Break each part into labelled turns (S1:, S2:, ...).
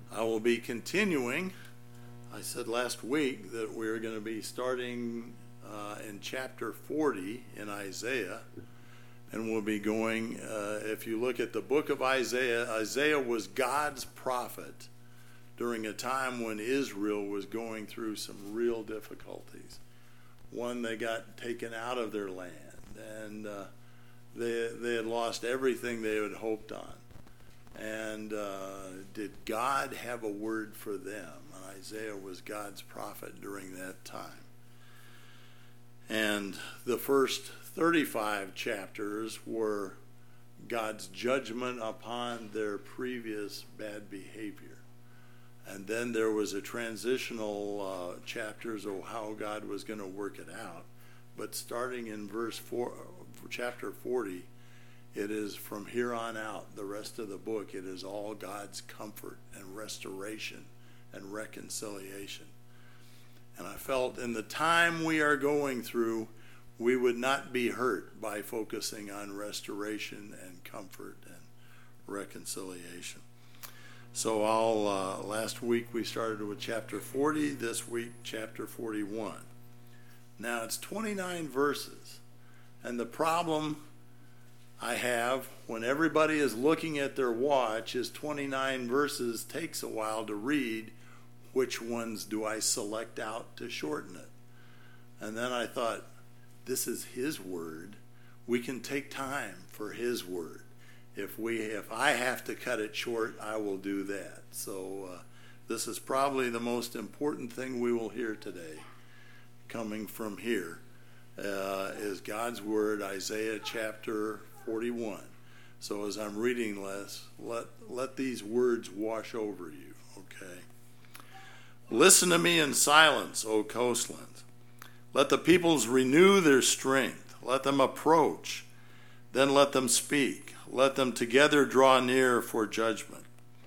S1: I will be continuing. I said last week that we're going to be starting in chapter 40 in Isaiah, and we'll be going, if you look at the book of Isaiah, Isaiah was God's prophet during a time when Israel was going through some real difficulties. One, they got taken out of their land, and they had lost everything they had hoped on. And did God have a word for them? And Isaiah was God's prophet during that time. And the first 35 chapters were God's judgment upon their previous bad behavior. And then there was a transitional chapters of how God was going to work it out. But starting in chapter 40, it is from here on out, the rest of the book, it is all God's comfort and restoration and reconciliation. And I felt in the time we are going through, we would not be hurt by focusing on restoration and comfort and reconciliation. So last week we started with chapter 40, this week chapter 41. Now it's 29 verses, and the problem I have when everybody is looking at their watch is 29 verses takes a while to read. Which ones do I select out to shorten it? And then I thought, this is His word. We can take time for His word. If I have to cut it short, I will do that. So this is probably the most important thing we will hear today coming from here is God's word, Isaiah chapter 41. So as I'm reading this, let these words wash over you, okay? Listen to me in silence, O coastlands. Let the peoples renew their strength. Let them approach, then let them speak. Let them together draw near for judgment.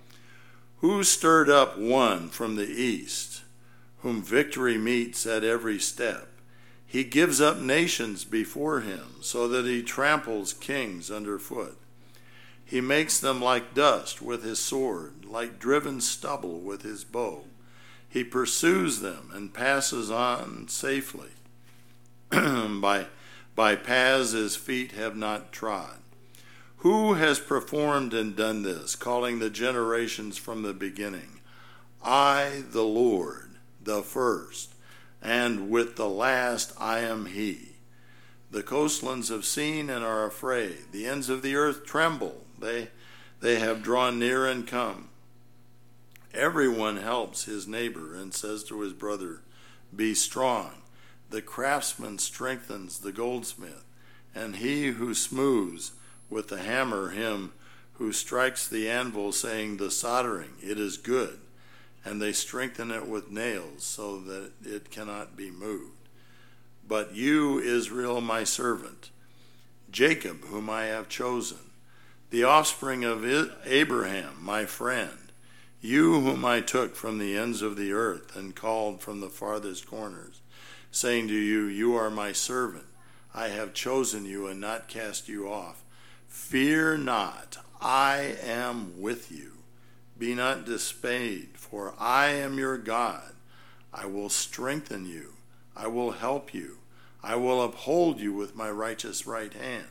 S1: Who stirred up one from the east, whom victory meets at every step? He gives up nations before him, so that he tramples kings underfoot. He makes them like dust with his sword, like driven stubble with his bow. He pursues them and passes on safely by paths his feet have not trod. Who has performed and done this, calling the generations from the beginning? I, the Lord, the first, and with the last I am He. The coastlands have seen and are afraid. The ends of the earth tremble. They have drawn near and come. Everyone helps his neighbor and says to his brother, be strong. The craftsman strengthens the goldsmith, and he who smooths with the hammer him who strikes the anvil, saying, the soldering, it is good. And they strengthen it with nails so that it cannot be moved. But you, Israel, my servant, Jacob, whom I have chosen, the offspring of Abraham, my friend, you whom I took from the ends of the earth and called from the farthest corners, saying to you, you are my servant. I have chosen you and not cast you off. Fear not, I am with you. Be not dismayed, for I am your God. I will strengthen you. I will help you. I will uphold you with my righteous right hand.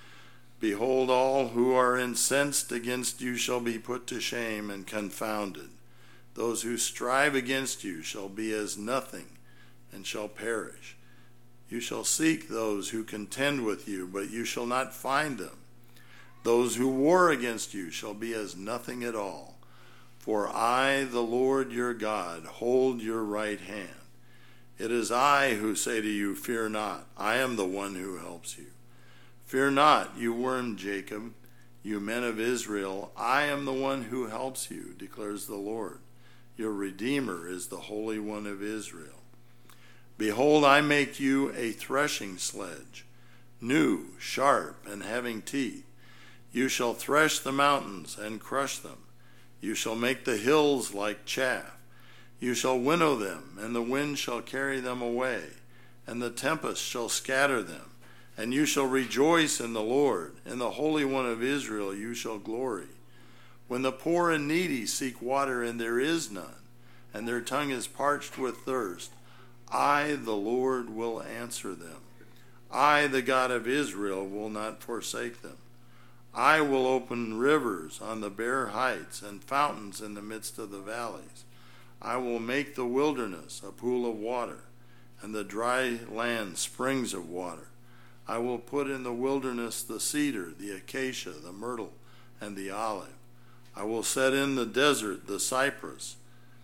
S1: Behold, all who are incensed against you shall be put to shame and confounded. Those who strive against you shall be as nothing and shall perish. You shall seek those who contend with you, but you shall not find them. Those who war against you shall be as nothing at all. For I, the Lord your God, hold your right hand. It is I who say to you, fear not. I am the one who helps you. Fear not, you worm Jacob, you men of Israel. I am the one who helps you, declares the Lord. Your Redeemer is the Holy One of Israel. Behold, I make you a threshing sledge, new, sharp, and having teeth. You shall thresh the mountains and crush them. You shall make the hills like chaff. You shall winnow them, and the wind shall carry them away, and the tempest shall scatter them. And you shall rejoice in the Lord. In the Holy One of Israel you shall glory. when the poor and needy seek water and there is none, and their tongue is parched with thirst, I, the Lord, will answer them. I, the God of Israel, will not forsake them. I will open rivers on the bare heights and fountains in the midst of the valleys. I will make the wilderness a pool of water, and the dry land springs of water. I will put in the wilderness the cedar, the acacia, the myrtle, and the olive. I will set in the desert the cypress,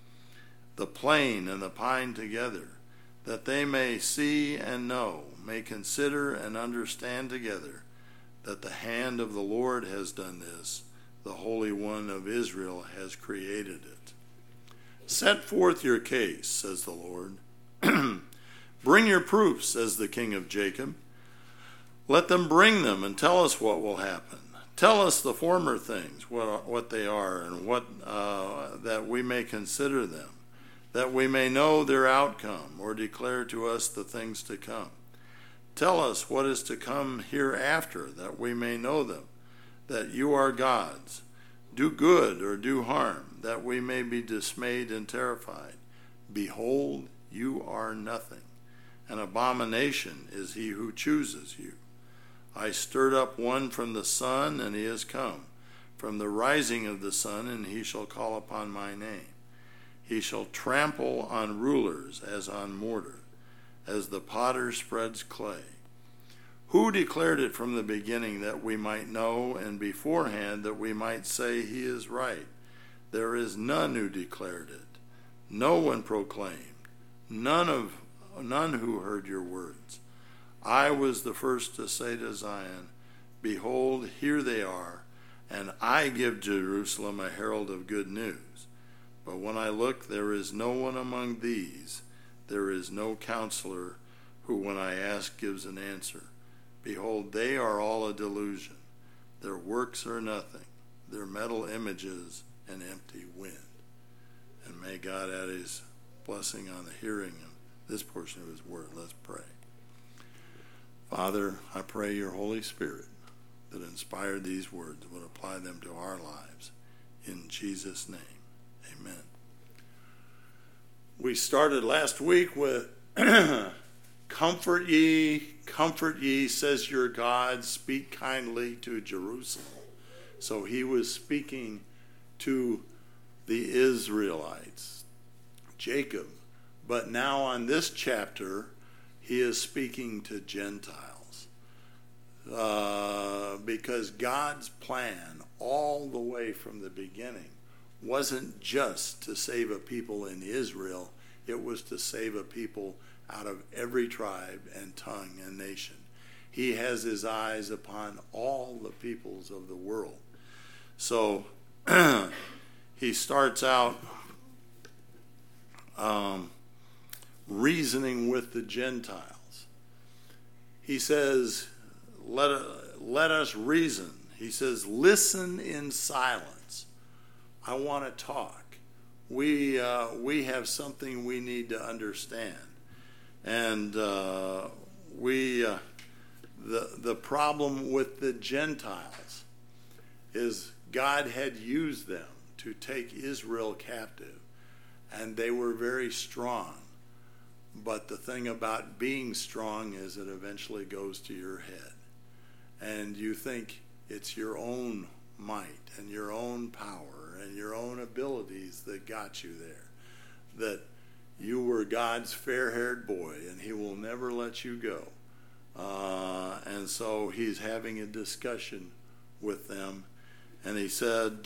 S1: the plane, and the pine together, that they may see and know, may consider and understand together, that the hand of the Lord has done this, the Holy One of Israel has created it. Set forth your case, says the Lord. Bring your proofs, says the King of Jacob. Let them bring them and tell us what will happen. Tell us the former things, what they are, and what that we may consider them, that we may know their outcome, or declare to us the things to come. Tell us what is to come hereafter, that we may know them, that you are gods. Do good or do harm, that we may be dismayed and terrified. Behold, you are nothing. An abomination is he who chooses you. I stirred up one from the sun, and he has come, from the rising of the sun, and he shall call upon my name. He shall trample on rulers as on mortar, as the potter spreads clay. Who declared it from the beginning, that we might know, and beforehand that we might say he is right? There is none who declared it, no one proclaimed, none who heard your words. I was the first to say to Zion, behold, here they are, and I give Jerusalem a herald of good news. But when I look, there is no one among these, there is no counselor who, when I ask, gives an answer. Behold, they are all a delusion. Their works are nothing, their metal images an empty wind. And may God add his blessing on the hearing of this portion of his word. Let's pray. Father, I pray your Holy Spirit that inspired these words would apply them to our lives. In Jesus' name, amen. We started last week with comfort ye, says your God, speak kindly to Jerusalem. So he was speaking to the Israelites, Jacob. But now on this chapter, he is speaking to Gentiles, because God's plan all the way from the beginning wasn't just to save a people in Israel, it was to save a people out of every tribe and tongue and nation. He has his eyes upon all the peoples of the world. So he starts out reasoning with the Gentiles. He says, let us reason. He says, listen in silence. I want to talk. We have something we need to understand. And the problem with the Gentiles is God had used them to take Israel captive, and they were very strong. But the thing about being strong is it eventually goes to your head. And you think it's your own might and your own power and your own abilities that got you there. That you were God's fair-haired boy and he will never let you go. And so he's having a discussion with them. And he said,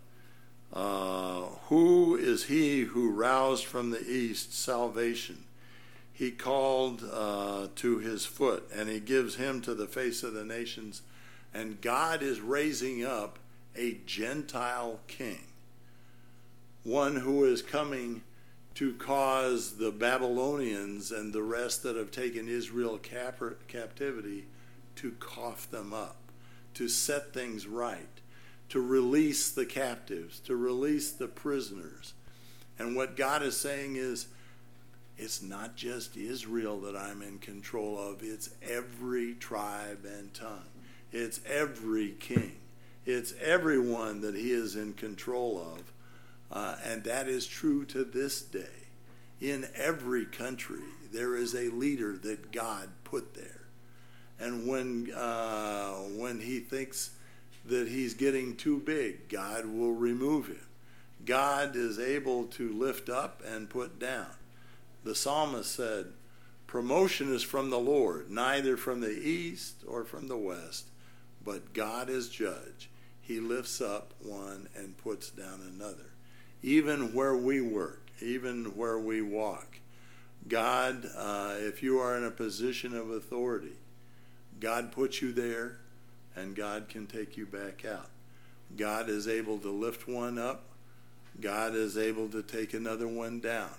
S1: who is he who roused from the east salvation? He called to his foot, and he gives him to the face of the nations. And God is raising up a Gentile king, one who is coming to cause the Babylonians and the rest that have taken Israel captivity to cough them up, to set things right, to release the captives, to release the prisoners. And what God is saying is, it's not just Israel that I'm in control of. It's every tribe and tongue. It's every king. It's everyone that he is in control of. And that is true to this day. In every country, there is a leader that God put there. And when he thinks that he's getting too big, God will remove him. God is able to lift up and put down. The psalmist said, promotion is from the Lord, neither from the east or from the west, but God is judge. He lifts up one and puts down another. Even where we work, even where we walk, God, if you are in a position of authority, God puts you there, and God can take you back out. God is able to lift one up. God is able to take another one down.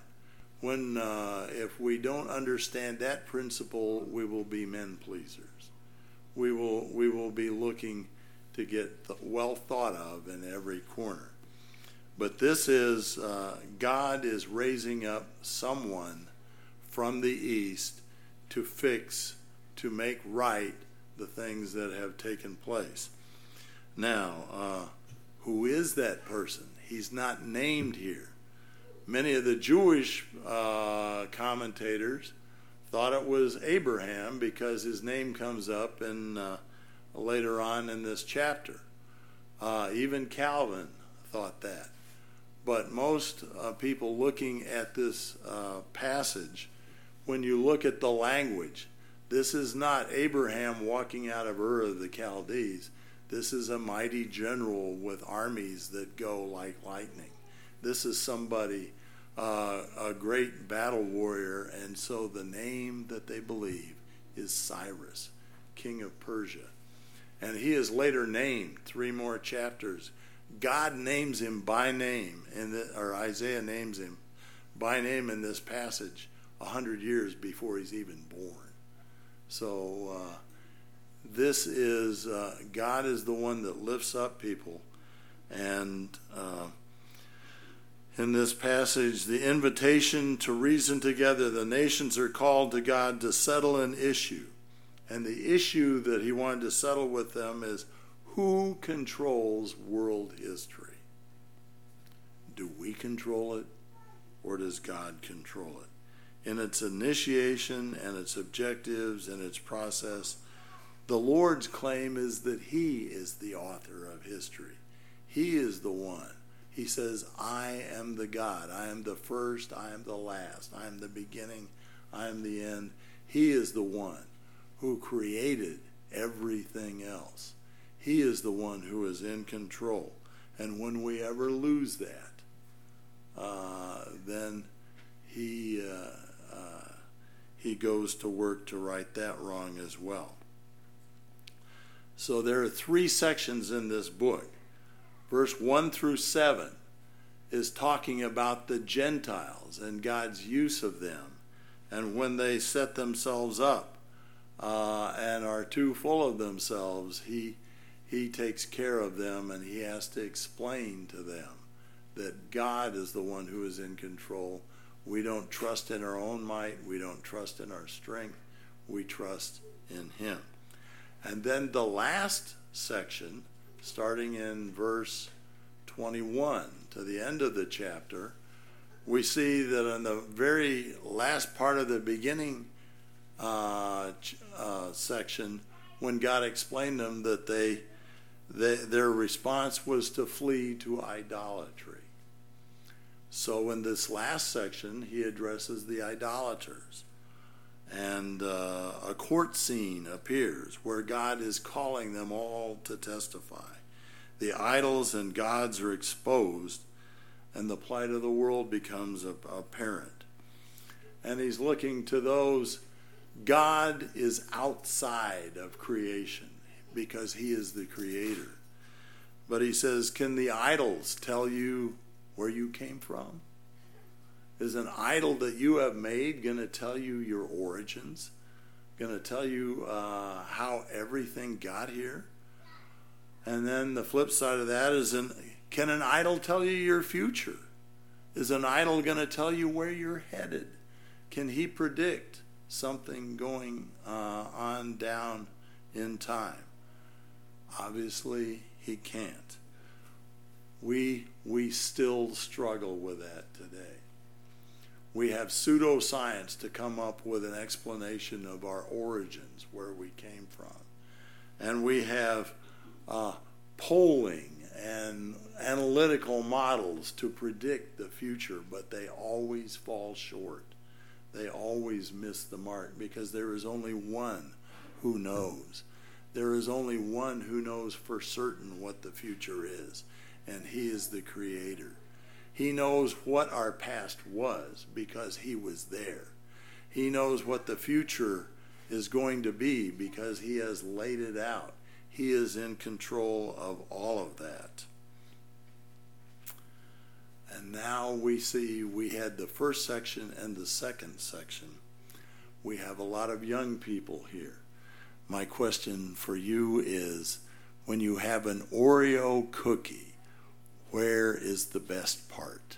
S1: If we don't understand that principle, we will be men pleasers. We will be looking to get well thought of in every corner. But this is, God is raising up someone from the east to fix, to make right the things that have taken place. Now, who is that person? He's not named here. Many of the Jewish commentators thought it was Abraham because his name comes up later on in this chapter. Even Calvin thought that. But most people looking at this passage, when you look at the language, this is not Abraham walking out of Ur of the Chaldees. This is a mighty general with armies that go like lightning. This is somebody, a great battle warrior, and so the name that they believe is Cyrus, king of Persia. And he is later named, 3 more chapters. God names him by name, or Isaiah names him by name in this passage 100 years before he's even born. So this is, God is the one that lifts up people. And in this passage, the invitation to reason together, the nations are called to God to settle an issue. And the issue that he wanted to settle with them is, who controls world history? Do we control it, or does God control it? In its initiation and its objectives and its process, the Lord's claim is that he is the author of history. He is the one. He says, I am the God. I am the first. I am the last. I am the beginning. I am the end. He is the one who created everything else. He is the one who is in control. And when we ever lose that, then he goes to work to right that wrong as well. So there are 3 sections in this book. Verse 1 through 7 is talking about the Gentiles and God's use of them. And when they set themselves up and are too full of themselves, he takes care of them, and he has to explain to them that God is the one who is in control. We don't trust in our own might. We don't trust in our strength. We trust in him. And then the last section, starting in verse 21 to the end of the chapter, we see that in the very last part of the beginning section, when God explained them that their response was to flee to idolatry. So in this last section, he addresses the idolaters. And a court scene appears where God is calling them all to testify. The idols and gods are exposed, and the plight of the world becomes apparent. And he's looking to those. God is outside of creation because he is the creator. But he says, can the idols tell you where you came from? Is an idol that you have made going to tell you your origins? Going to tell you how everything got here? And then the flip side of that is, can an idol tell you your future? Is an idol going to tell you where you're headed? Can he predict something going on down in time? Obviously, He can't. We still struggle with that today. We have pseudoscience to come up with an explanation of our origins, where we came from. And we have polling and analytical models to predict the future, but they always fall short. They always miss the mark, because there is only one who knows. There is only one who knows for certain what the future is, and he is the Creator. He knows what our past was because he was there. He knows what the future is going to be because he has laid it out. He is in control of all of that. And now we see we had the first section and the second section. We have a lot of young people here. My question for you is, when you have an Oreo cookie, where is the best part?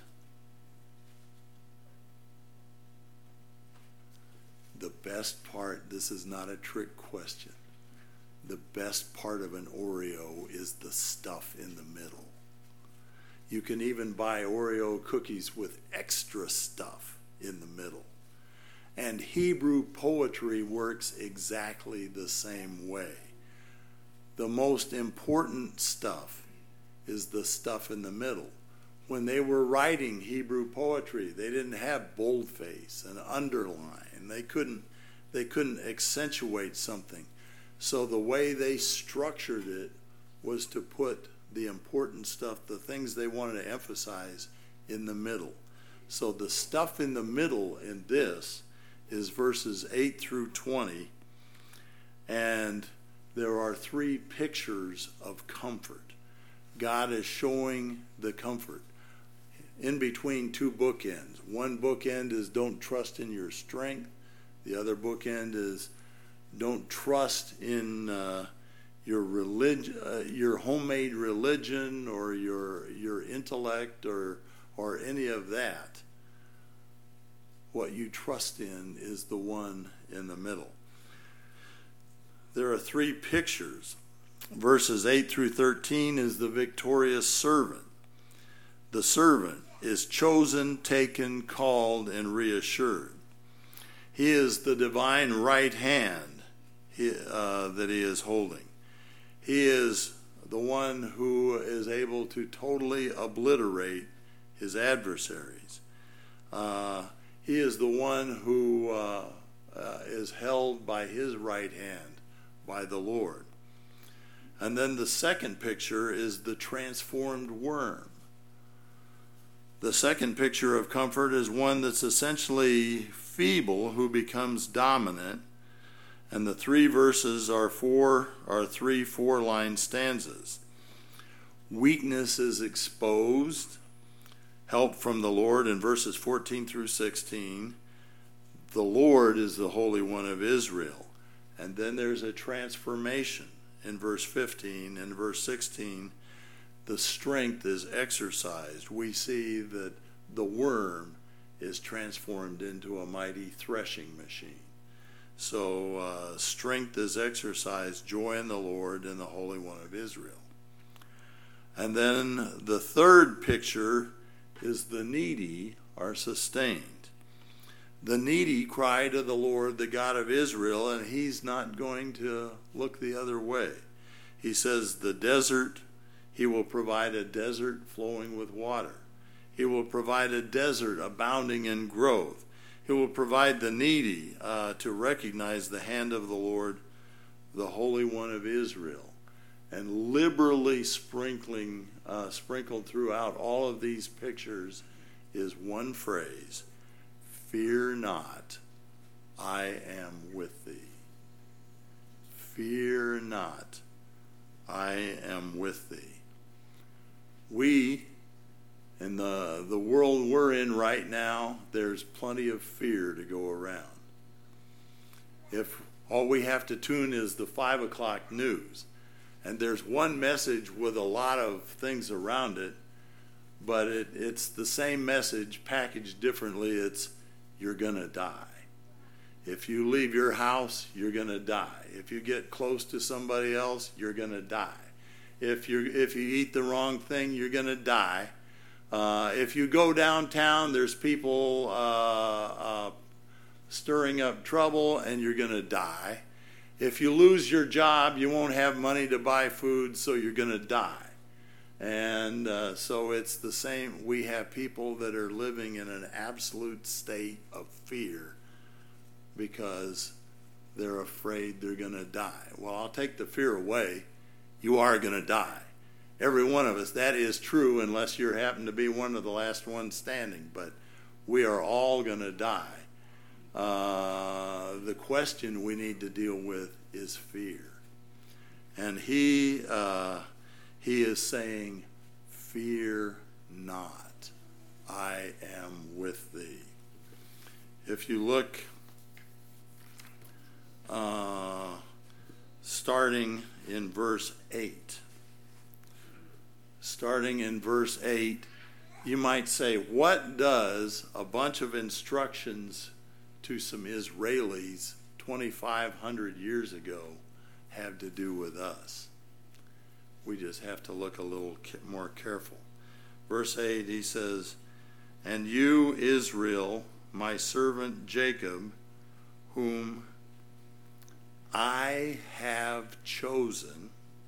S1: The best part, this is not a trick question. The best part of an Oreo is the stuff in the middle. You can even buy Oreo cookies with extra stuff in the middle. And Hebrew poetry works exactly the same way. The most important stuff is the stuff in the middle. When they were writing Hebrew poetry, they didn't have boldface and underline. They couldn't accentuate something. So the way they structured it was to put the important stuff, the things they wanted to emphasize, in the middle. So the stuff in the middle in this is verses 8 through 20, and there are 3 pictures of comfort. God is showing the comfort in between 2 bookends. One bookend is don't trust in your strength. The other bookend is don't trust in your religion, your homemade religion, or your intellect, or any of that. What you trust in is the one in the middle. There are 3 pictures. Verses 8 through 13 is the victorious servant. The servant is chosen, taken, called, and reassured. He is the divine right hand that he is holding. He is the one who is able to totally obliterate his adversaries. He is the one who is held by his right hand by the Lord. And then the second picture is the transformed worm. The second picture of comfort is one that's essentially feeble who becomes dominant. And the 3 verses are 3 4-line stanzas. Weakness is exposed. Help from the Lord in verses 14 through 16. The Lord is the Holy One of Israel. And then there's a transformation in verse 15. And verse 16, the strength is exercised. We see that the worm is transformed into a mighty threshing machine. So strength is exercised, joy in the Lord and the Holy One of Israel. And then the third picture is the needy are sustained. The needy cry to the Lord, the God of Israel, and he's not going to look the other way. He says the desert, he will provide a desert flowing with water. He will provide a desert abounding in growth. He will provide the needy to recognize the hand of the Lord, the Holy One of Israel. And liberally sprinkled throughout all of these pictures is one phrase: fear not, I am with thee. Fear not, I am with thee. We, in the world we're in right now, there's plenty of fear to go around. If all we have to tune is the 5 o'clock news, and there's one message with a lot of things around it, but it's the same message packaged differently. It's, you're going to die. If you leave your house, you're going to die. If you get close to somebody else, you're going to die. If you eat the wrong thing, you're going to die. If you go downtown, there's people stirring up trouble, and you're going to die. If you lose your job, you won't have money to buy food, so you're going to die. And so it's the same. We have people that are living in an absolute state of fear because they're afraid they're going to die. Well, I'll take the fear away. You are going to die. Every one of us. That is true unless you happen to be one of the last ones standing. But we are all going to die. The question we need to deal with is fear. And he is saying, fear not, I am with thee. If you look, starting in verse 8, you might say, what does a bunch of instructions to some Israelis 2,500 years ago have to do with us? We just have to look a little more careful. Verse 8, he says, and you, Israel, my servant Jacob, whom I have chosen.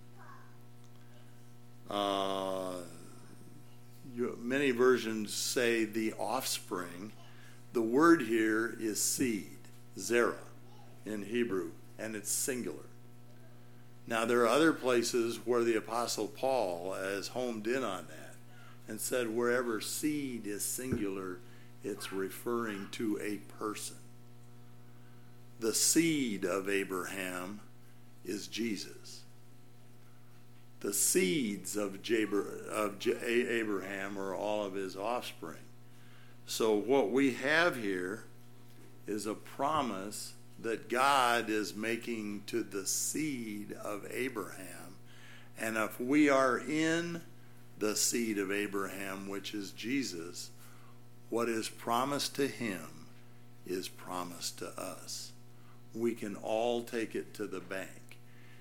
S1: Many versions say the offspring. The word here is seed, zerah, in Hebrew, and it's singular. Now, there are other places where the Apostle Paul has homed in on that and said wherever seed is singular, it's referring to a person. The seed of Abraham is Jesus. The seeds of Abraham are all of his offspring. So what we have here is a promise that God is making to the seed of Abraham. And if we are in the seed of Abraham, which is Jesus, what is promised to him is promised to us. We can all take it to the bank.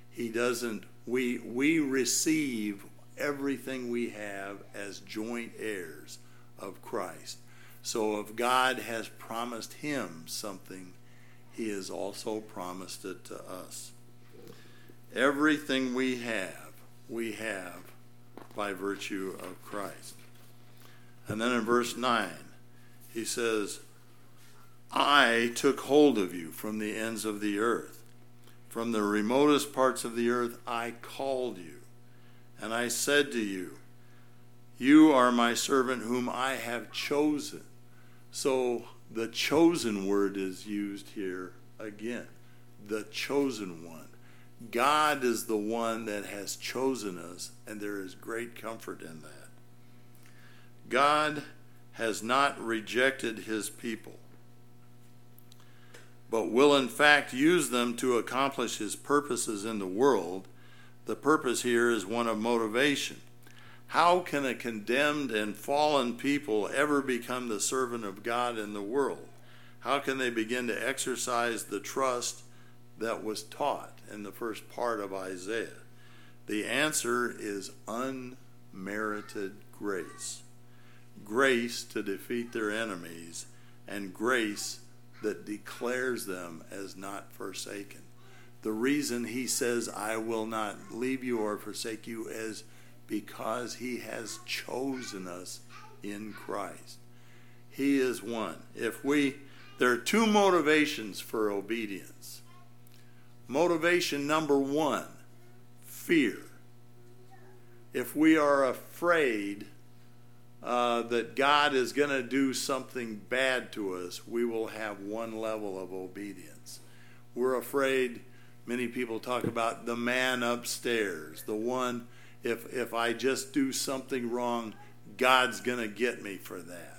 S1: We receive everything we have as joint heirs of Christ. So if God has promised him something, he has also promised it to us. Everything we have by virtue of Christ. And then in verse 9, he says, I took hold of you from the ends of the earth. From the remotest parts of the earth, I called you. And I said to you, you are my servant whom I have chosen. So the chosen word is used here again. The chosen one. God is the one that has chosen us, and there is great comfort in that. God has not rejected his people, but will in fact use them to accomplish his purposes in the world. The purpose here is one of motivation. How can a condemned and fallen people ever become the servant of God in the world? How can they begin to exercise the trust that was taught in the first part of Isaiah? The answer is unmerited grace. Grace to defeat their enemies, and grace that declares them as not forsaken. The reason he says, I will not leave you or forsake you, is because he has chosen us in Christ. He is one. There are two motivations for obedience. Motivation number one, fear. If we are afraid that God is going to do something bad to us, we will have one level of obedience. We're afraid. Many people talk about the man upstairs, the one, if I just do something wrong, God's going to get me for that.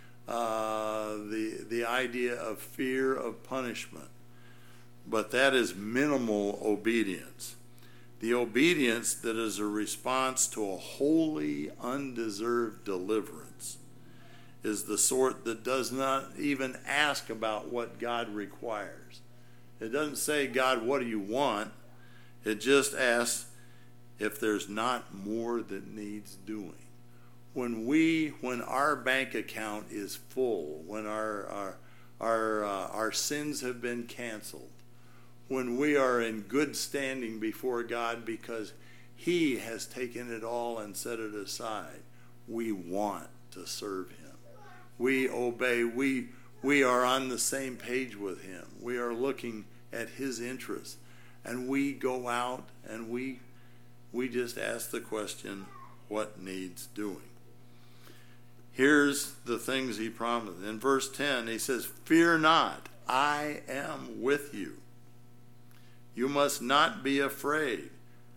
S1: The idea of fear of punishment. But that is minimal obedience. The obedience that is a response to a wholly undeserved deliverance is the sort that does not even ask about what God requires. It doesn't say, God, what do you want? It just asks, if there's not more that needs doing. When our bank account is full, when our sins have been canceled, when we are in good standing before God because He has taken it all and set it aside, we want to serve Him. We obey. We are on the same page with Him. We are looking at His interests. And we go out and we just ask the question, what needs doing? Here's the things He promised. In verse 10, He says, "Fear not, I am with you. You must not be afraid,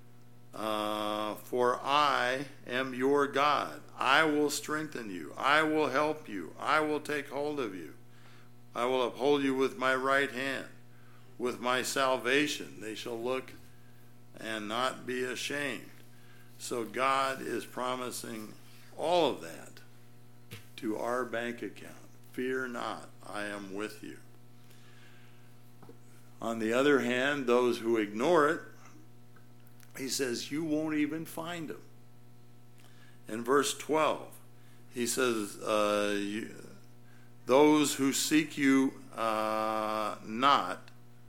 S1: for I am your God. I will strengthen you. I will help you. I will take hold of you. I will uphold you with my right hand. With my salvation they shall look and not be ashamed." So God is promising all of that to our bank account. Fear not, I am with you. On the other hand, those who ignore it, He says, you won't even find them. In verse 12, He says, those who seek you not,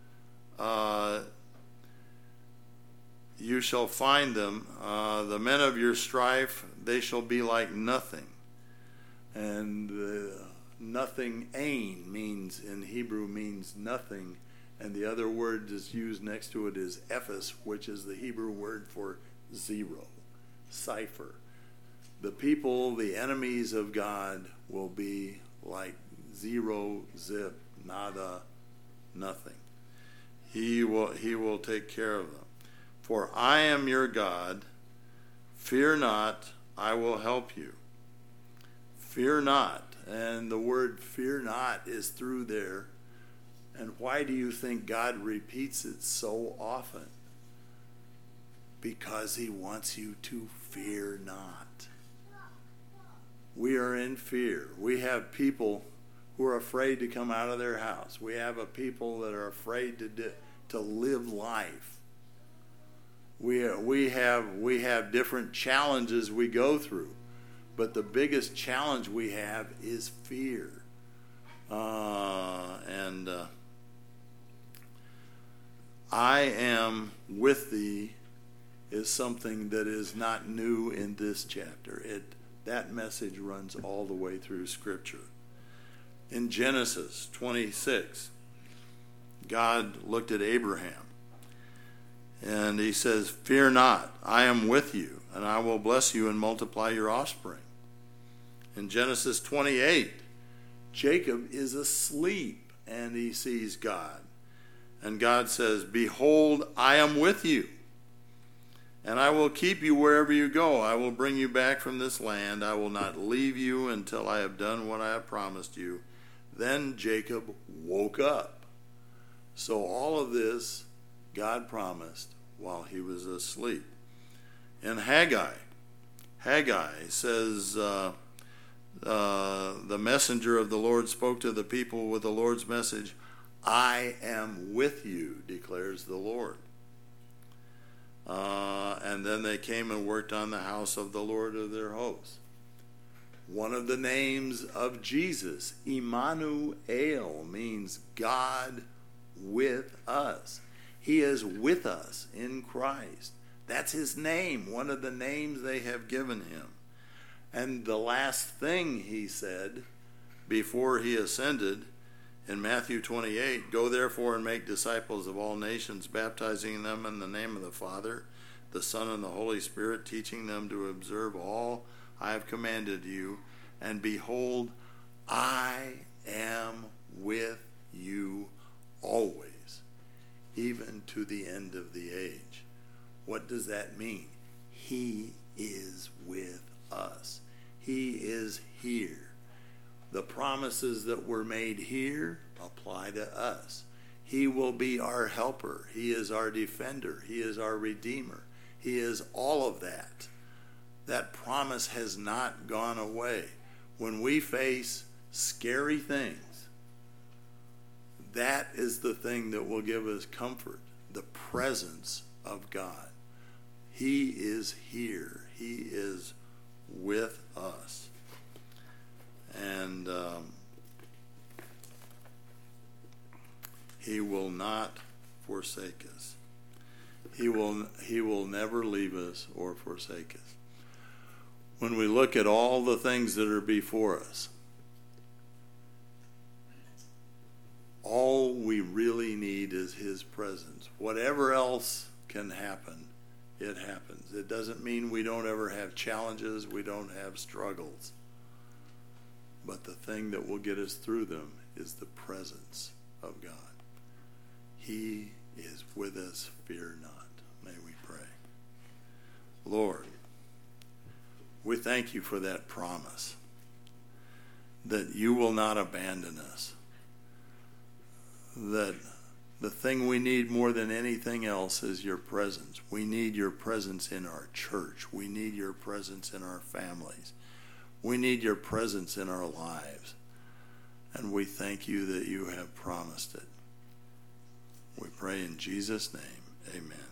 S1: you shall find them. The men of your strife, they shall be like nothing. And nothing, ain, means in Hebrew means nothing. And the other word that's used next to it is ephes, which is the Hebrew word for zero, cipher. The people, the enemies of God, will be like zero, zip, nada, nothing. He will take care of them. For I am your God. Fear not, I will help you. Fear not. And the word fear not is through there. And why do you think God repeats it so often? Because He wants you to fear not. We are in fear. We have people who are afraid to come out of their house. We have a people that are afraid to live life. We have different challenges we go through, but the biggest challenge we have is fear. I am with thee is something that is not new in this chapter. That message runs all the way through Scripture. In Genesis 26, God looked at Abraham and He says, "Fear not, I am with you, and I will bless you and multiply your offspring." In Genesis 28, Jacob is asleep and he sees God. And God says, "Behold, I am with you, and I will keep you wherever you go. I will bring you back from this land. I will not leave you until I have done what I have promised you." Then Jacob woke up. So all of this God promised while he was asleep. In Haggai says, the messenger of the Lord spoke to the people with the Lord's message, "I am with you, declares the Lord." And then they came and worked on the house of the Lord of their hosts. One of the names of Jesus, Immanuel, means God with us. He is with us in Christ. That's His name, one of the names they have given Him. And the last thing He said before He ascended in Matthew 28, "Go therefore and make disciples of all nations, baptizing them in the name of the Father, the Son, and the Holy Spirit, teaching them to observe all I have commanded you. And behold, I am with you always, even to the end of the age." What does that mean? He is with us. He is here. The promises that were made here apply to us. He will be our helper. He is our defender. He is our redeemer. He is all of that. That promise has not gone away. When we face scary things, that is the thing that will give us comfort, the presence of God. He is here. He is with us. And he will not forsake us. He will never leave us or forsake us. When we look at all the things that are before us, all we really need is his presence. Whatever else can happen, it happens. It doesn't mean we don't ever have challenges, we don't have struggles. But the thing that will get us through them is the presence of God. He is with us, fear not. May we pray. Lord, we thank you for that promise that you will not abandon us. That the thing we need more than anything else is your presence. We need your presence in our church. We need your presence in our families. We need your presence in our lives. And we thank you that you have promised it. We pray in Jesus' name. Amen.